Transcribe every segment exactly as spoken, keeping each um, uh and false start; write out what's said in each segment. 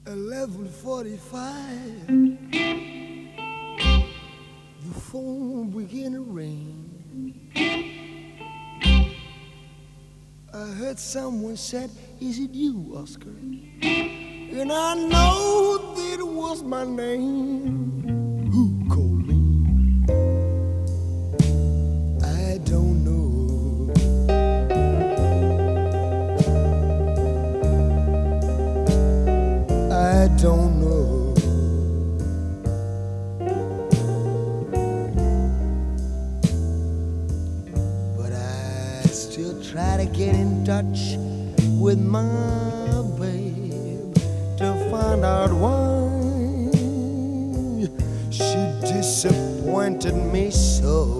eleven forty-five, the phone began to ring. I heard someone said, "Is it you, Oscar?" And I know that it was my name. Who called me? I don't know. I don't know. But I still try to get in touch with my babe to find out why she disappointed me so.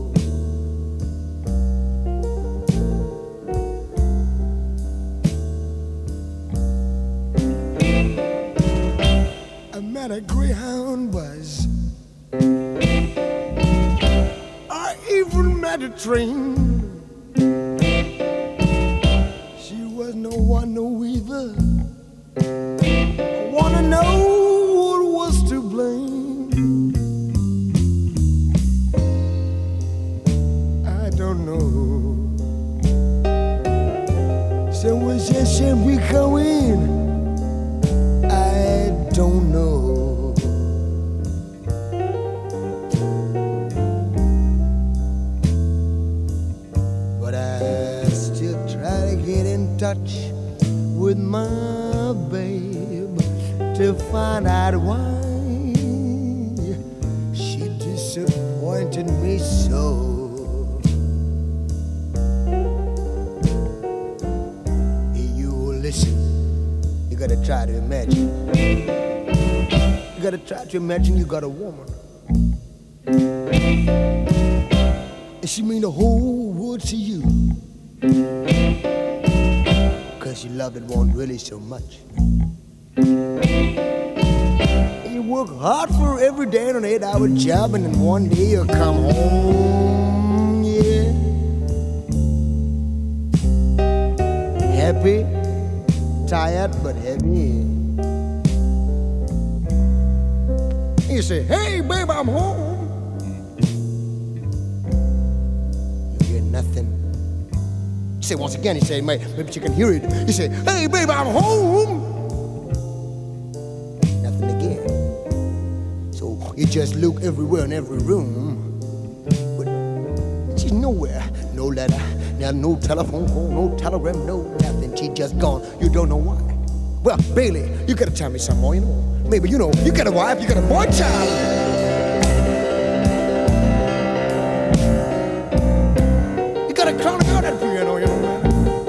I met a Greyhound bus. I even met a train. She was no one, no either. I wanna know what was to blame. I don't know. Someone said, "Should we go in?" I don't know. But I still try to get in touch with my babe to find out why she disappointed me so. Hey, you listen, you gotta try to imagine. You gotta try to imagine you got a woman, and she mean the whole world to you, cause you love that one really so much. You work hard for her every day on an eight-hour job, and then one day you come home, yeah, happy, tired but happy. You say, "Hey, babe, I'm home." You hear nothing. You say once again, you say, "Maybe you can hear it." You say, "Hey, babe, I'm home." Nothing again. So you just look everywhere in every room, but she's nowhere. No letter, now no telephone call, no telegram, no nothing. She just gone. You don't know why. Well, Bailey, you gotta tell me some more, you know. Maybe, you know, you got a wife, you got a boy child. You got a crown out that piano, you know, man.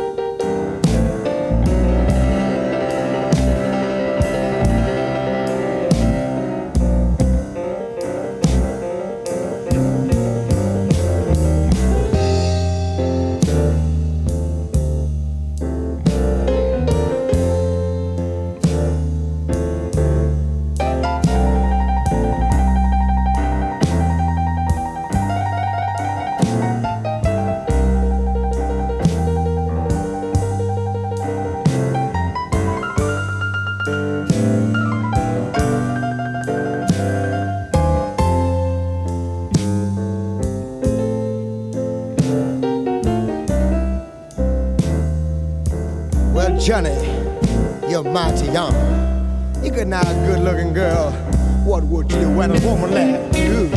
Johnny, you're mighty young. You could not a good-looking girl. What would you do when a woman left you?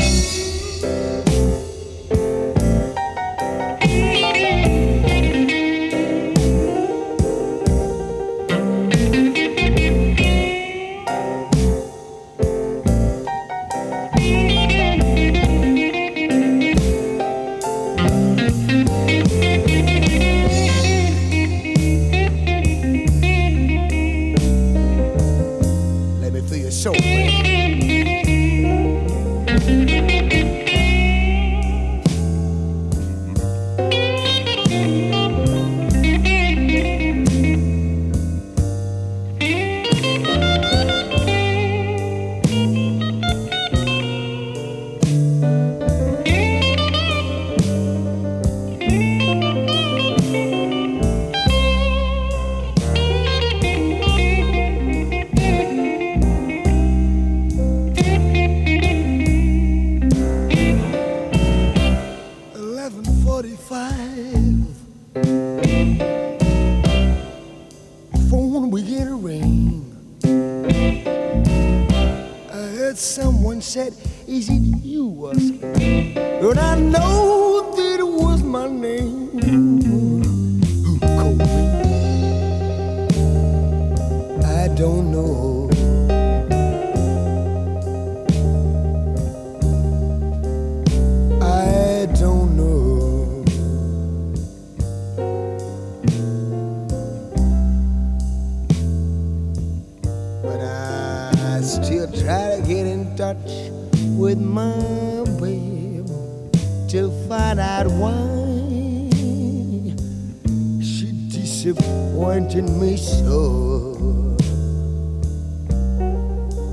So, someone said, is it you or something? And I know that it was my name. Who called me? I don't know. I don't know. But I still try to get in touch with my babe to find out why she disappointed me so.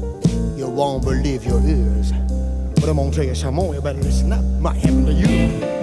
You won't believe your ears, but I'm gonna tell you something more. You better listen up. Might happen to you.